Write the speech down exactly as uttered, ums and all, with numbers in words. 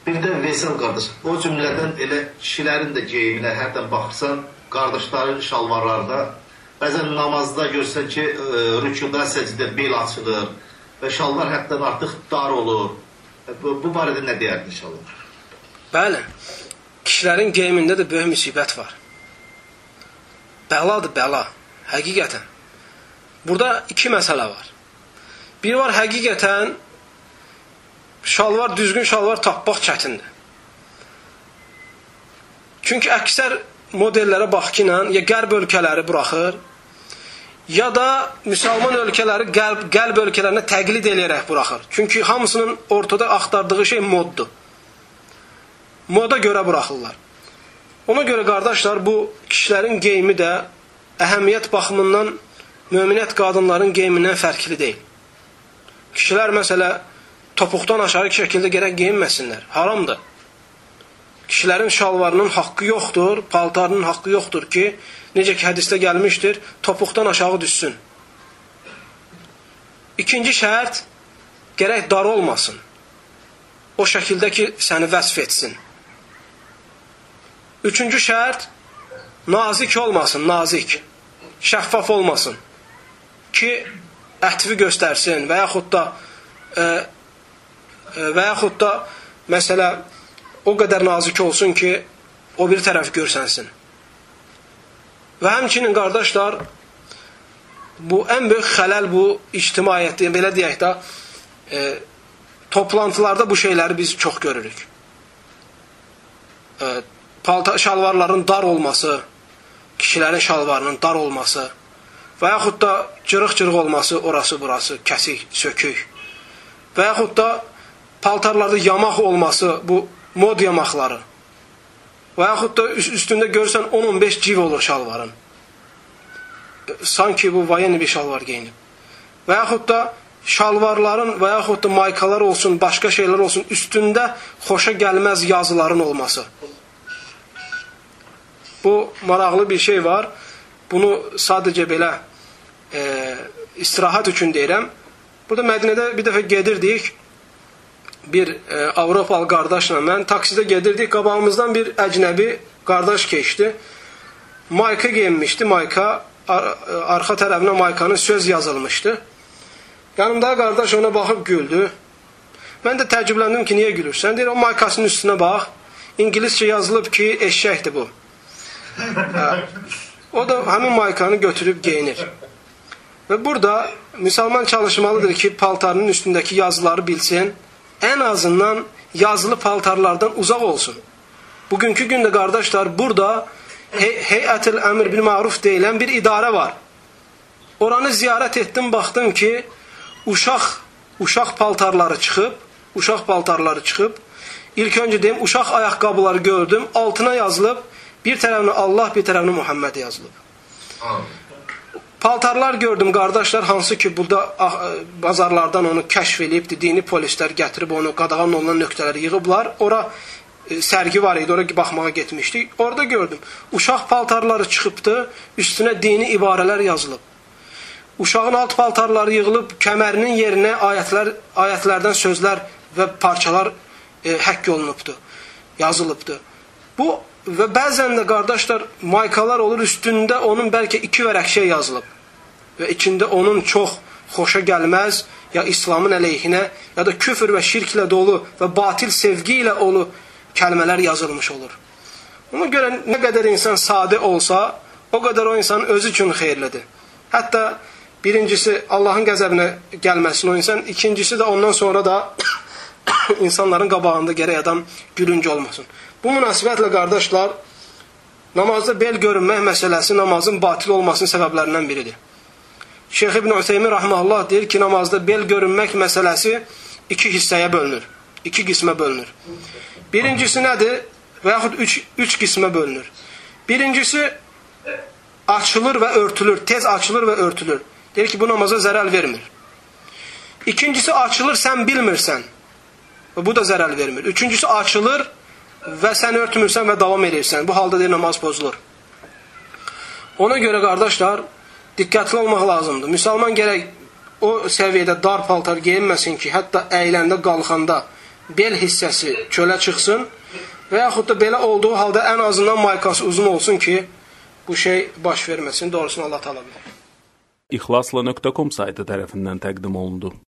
Bir də Veysel qardaş, o cümlədən elə kişilərin də geyiminə hərdən baxırsan, qardaşların şalvarlarda, bəzən namazda görsən ki, rükuda, səcdə bel açılır və şalvar həddən artıq dar olur. Bu, bu barədə nə deyərdin inşallah? Bəli, kişilərin geyimində də böyük müsibət var. Bəladır, bəla, həqiqətən. Burada iki məsələ var. Bir var, həqiqətən şalvar, düzgün şalvar tapmaq çətindir. Çünki əksər modellərə baxqıyla ya qərb ölkələri buraxır, ya da müsəlman ölkələri qəlb, qəlb ölkələrinə təqlid eləyərək buraxır. Çünki hamısının ortada axtardığı şey moddur. Moda görə buraxırlar. Ona görə qardaşlar, bu kişilərin geyimi də əhəmiyyət baxımından möminət qadınların geyimindən fərqli deyil. Kişilər məsələ topuqdan aşağı şəkildə gərək geyinməsinlər. Haramdır. Kişilərin şalvarının haqqı yoxdur, paltarının haqqı yoxdur ki, necə ki hədisdə gəlmişdir, topuqdan aşağı düşsün. İkinci şərt, gərək dar olmasın. O şəkildə ki, səni vəsf etsin. Üçüncü şərt, nazik olmasın, nazik. Şəffaf olmasın. Ki, ətvi göstərsin və yaxud da e, və yaxud da məsələ o qədər nazik olsun ki, o bir tərəf görsənsin. Və həmçinin qardaşlar, bu ən böyük xələl bu ictimaiyyətdə, belə deyək də, e, toplantılarda bu şeyləri biz çox görürük. E, paltar, şalvarların dar olması, kişilərin şalvarının dar olması və yaxud da cırıq-cırıq olması, orası burası, kəsik, sökük. Və yaxud da paltarlarda yamaq olması, bu mod yamaqları. Və yaxud da üstündə görsən on on beş civ olur şalvarın. Sanki bu vayeni bir şalvar geyinib. Və yaxud da şalvarların və yaxud da maykalar olsun, başqa şeylər olsun, üstündə xoşa gəlməz yazıların olması. Bu maraqlı bir şey var. Bunu sadəcə belə e, istirahat üçün deyirəm. Burada Mədinədə bir dəfə gedirdik. Bir e, Avropalı qardaşla mən taksidə gedirdik. Qabağımızdan bir əcnəbi qardaş keçdi. Mayka geyinmişdi. Mayka, ar arxa tərəfinə maykanın söz yazılmışdı. Yanımda qardaş ona baxıb güldü. Mən də təəccübləndim ki, niyə gülürsən? Deyir, o maykasının üstünə bax. İngiliscə yazılıb ki, eşşəkdir bu. Hə. O da həmin maykanı götürüb geyinir. Və burada müsəlman çalışmalıdır ki, paltarının üstündəki yazıları bilsin. Ən azından yazılı paltarlardan uzaq olsun. Bugünkü gündə qardaşlar, burada Heyətil Əmr bil Ma'ruf deyilən bir idarə var. Oranı ziyarət etdim, baxdım ki, uşaq uşaq paltarları çıxıb, uşaq paltarları çıxıb. İlk öncə deyim, uşaq ayaqqabıları gördüm, altına yazılıb, bir tərəfinə Allah, bir tərəfinə Muhammed yazılıb. Paltarlar gördüm qardaşlar, hansı ki burada bazarlardan onu kəşf edib, dini polislər gətirib onu qadağan olunan nöqtələri yığıblar. Ora e, sərgi var idi, ora baxmağa getmişdik. Orada gördüm. Uşaq paltarları çıxıbdı, üstünə dini ibarələr yazılıb. Uşağın alt paltarları yığılıb, kəmərinin yerinə ayətlər, ayətlərdən sözlər və parçalar e, həkk olunubdu, yazılıbdı. Bu və bəzən də qardaşlar maykalar olur, üstündə onun bəlkə iki vərəq şey yazılıb və içində onun çox xoşa gəlməz ya İslamın əleyhinə ya da küfr və şirklə dolu və batil sevgi ilə dolu kəlmələr yazılmış olur. Ona görə nə qədər insan sadə olsa, o qədər o insanın özü üçün xeyirlidir. Hətta birincisi Allahın qəzəbinə gəlməsin o insan, ikincisi də ondan sonra da insanların qabağında gərək adam gülünc olmasın. Bu münasibətlə qardaşlar, namazda bel görünmək məsələsi namazın batil olmasının səbəblərindən biridir. Şeyx İbn Üseymin rahmehullah deyir ki, namazda bel görünmək məsələsi iki hissəyə bölünür, iki qismə bölünür. Birincisi nədir? Və yaxud üç, üç qismə bölünür. Birincisi açılır və örtülür, tez açılır və örtülür. Deyir ki, bu namaza zərər vermir. İkincisi açılır, sən bilmirsən. Bu da zərər vermir. Üçüncüsü açılır və sən örtmürsən və davam edirsən. Bu halda deyir, namaz pozulur. Ona görə qardaşlar, diqqətli olmaq lazımdır. Müsəlman gərək o səviyyədə dar paltar geyinməsin ki, hətta əyləndə, qalxanda bel hissəsi çölə çıxsın və yaxud da belə olduğu halda ən azından maykası uzun olsun ki, bu şey baş verməsin. Doğrusunu Allah təala bilər. İxlasla nöqtə com saytı tərəfindən təqdim olundu.